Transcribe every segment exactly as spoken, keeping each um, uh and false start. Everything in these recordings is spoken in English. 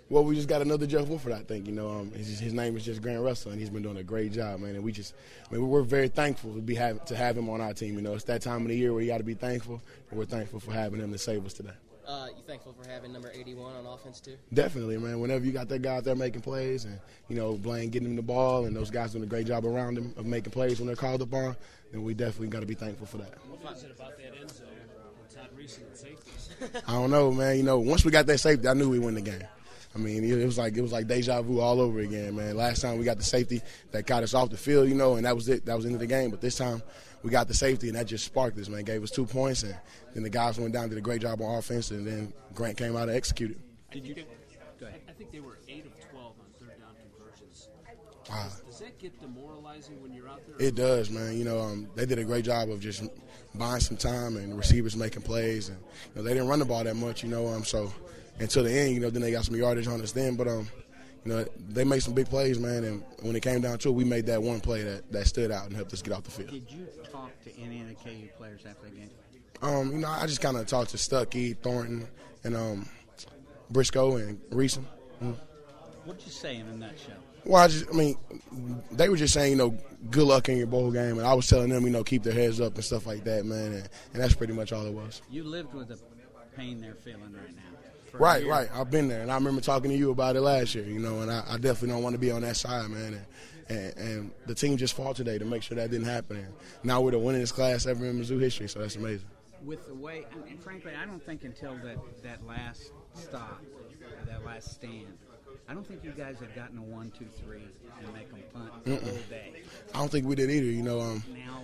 Well, we just got another Jeff Wolford, I think. You know, um, his, his name is just Grant Russell, and he's been doing a great job, man. And we just, I mean, we're very thankful to be have, to have him on our team. You know, it's that time of the year where you got to be thankful, and we're thankful for having him to save us today. Uh, you thankful for having number eighty-one on offense too? Definitely, man. Whenever you got that guy out there making plays, and you know, Blaine getting him the ball, and those guys doing a great job around him of making plays when they're called upon, then we definitely got to be thankful for that. What was it about that end zone with Todd Reese and the safeties? I don't know, man. You know, once we got that safety, I knew we win the game. I mean, it was like it was like deja vu all over again, man. Last time we got the safety that got us off the field, you know, and that was it. That was the end of the game. But this time we got the safety, and that just sparked us, man. Gave us two points, and then the guys went down, did a great job on offense, and then Grant came out and executed. Did you? Go ahead. I think they were eight of twelve on third down conversions. Wow. Does, does that get demoralizing when you're out there? It does, man. You know, um, they did a great job of just buying some time and receivers making plays, and you know, they didn't run the ball that much, you know, um, so. Until the end, you know, then they got some yardage on us then. But, um, you know, they made some big plays, man. And when it came down to it, we made that one play that, that stood out and helped us get off the field. Did you talk to any of the K U players after the game? Um, you know, I just kind of talked to Stuckey, Thornton, and um, Briscoe and Reese. Mm. What did you say in a nutshell? Well, I just, I mean, they were just saying, you know, good luck in your bowl game. And I was telling them, you know, keep their heads up and stuff like that, man. And, and that's pretty much all it was. You lived with the pain they're feeling right now. Right, right. I've been there, and I remember talking to you about it last year, you know, and I, I definitely don't want to be on that side, man. And, and, and the team just fought today to make sure that didn't happen. And now we're the winningest class ever in Mizzou history, so that's amazing. With the way, I mean, frankly, I don't think until that, that last stop, that last stand, I don't think you guys had gotten a one, two, three and make them punt the Mm-mm. whole day. I don't think we did either, you know. Um, now,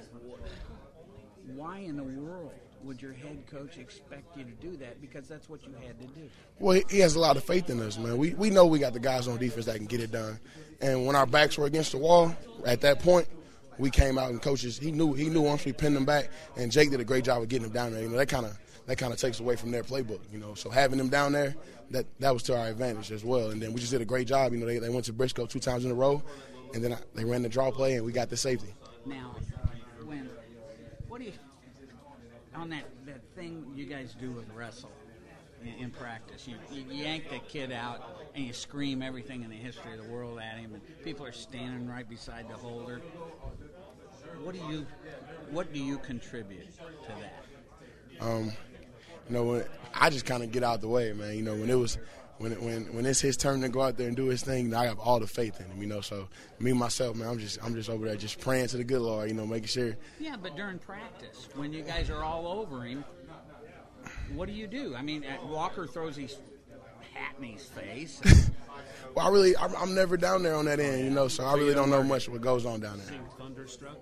why in the world would your head coach expect you to do that? Because that's what you had to do. Well, he has a lot of faith in us, man. We we know we got the guys on defense that can get it done. And when our backs were against the wall, at that point, we came out and coaches, he knew he knew once we pinned them back, and Jake did a great job of getting them down there. You know, that kind of that kind of takes away from their playbook, you know. So having them down there, that that was to our advantage as well. And then we just did a great job. You know, they, they went to Briscoe two times in a row, and then I, they ran the draw play, and we got the safety. Now, when what do you on that, that thing you guys do with Russell in, in practice? You, you yank the kid out and you scream everything in the history of the world at him, and people are standing right beside the holder. What do you what do you contribute to that? Um, you know, when, I just kind of get out the way, man. You know, when it was. When it, when when it's his turn to go out there and do his thing, I have all the faith in him, you know. So me myself, man, I'm just I'm just over there just praying to the good Lord, you know, making sure. Yeah, but during practice, when you guys are all over him, what do you do? I mean, Walker throws his hat in his face. Well, I really I'm, I'm never down there on that end, you know, so I really don't know much what goes on down there. Sing Thunderstruck?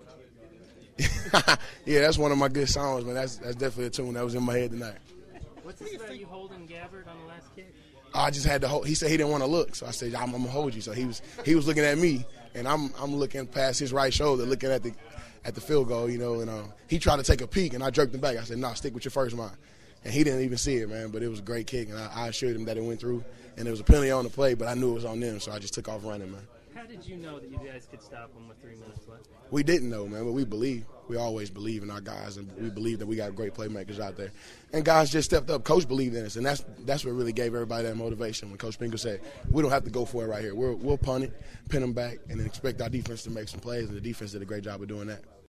Yeah, that's one of my good songs, man. That's that's definitely a tune that was in my head tonight. What's this about you holding Gabbard on the last kick? I just had to hold. He said he didn't want to look, so I said I'm, I'm gonna hold you. So he was he was looking at me, and I'm I'm looking past his right shoulder, looking at the at the field goal, you know. And um, he tried to take a peek, and I jerked him back. I said, "No, nah, stick with your first mind." And he didn't even see it, man. But it was a great kick, and I, I assured him that it went through. And there was a penalty on the play, but I knew it was on them, so I just took off running, man. How did you know that you guys could stop them with three minutes left? We didn't know, man, but we believe. We always believe in our guys, and we believe that we got great playmakers out there. And guys just stepped up. Coach believed in us, and that's that's what really gave everybody that motivation when Coach Pinkel said, we don't have to go for it right here. We're, we'll punt it, pin them back, and then expect our defense to make some plays, and the defense did a great job of doing that.